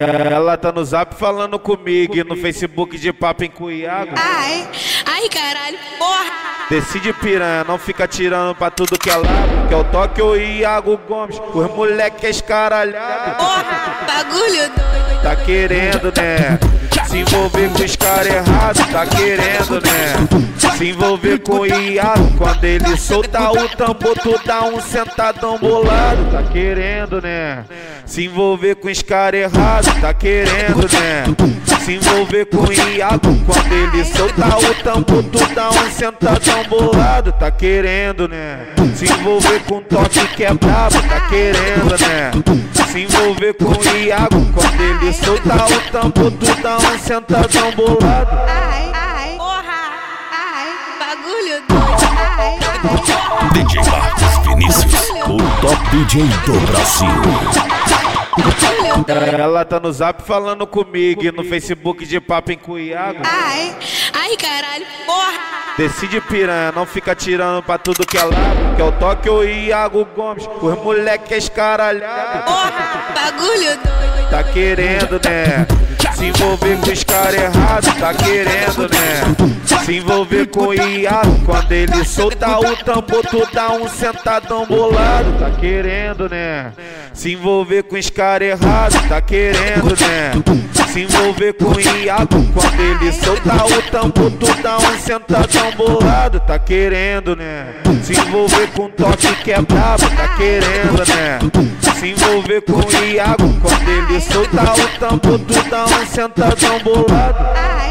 Ela tá no zap falando comigo e no Facebook de papo em Cuiago. Ai, caralho, porra! Decide piranha, não fica tirando pra tudo que é lado. Que é o Toque ou Iago Gomes, os moleque é escaralhado. Porra, bagulho doido. Tá querendo, né? Se envolver com os caras errados, tá querendo, né? Se envolver com o Iago, quando ele solta o tambor, tu dá um sentadão bolado. Tá querendo, né? Se envolver com os caras errados, tá querendo, né? Se envolver com o Iago, quando ele solta o tambor, tu dá um sentadão bolado. Tá querendo, né? Se envolver com o Toque que é brabo, tá querendo, né? Se envolver com o Iago, quando ele solta o tambor, tu dá um sentadão bolado. Porra, bagulho doido. DJ Marcos Vinícius, o top DJ do Brasil. Ela tá no zap falando comigo e no Facebook de papo em Cuiago. Ai, caralho, porra! Decide piranha, não fica tirando pra tudo que é lado. Que é o Toque ou Iago Gomes, os moleque é escaralhado. Porra, bagulho doido. Tá querendo, né? Se envolver com os caras errados, tá querendo, né? Se envolver com o Iago, quando ele solta o tambor, tu dá um sentadão bolado. Tá querendo, né? Se envolver com os caras errados, tá querendo, né? Se envolver com o Iago, quando ele solta o tambor, tu dá um sentadão bolado. Tá querendo, né? Se envolver com o Toque que é brabo, tá querendo, né? Se envolver com o Iago, quando ele solta o tambor, tu dá um sentadão bolado.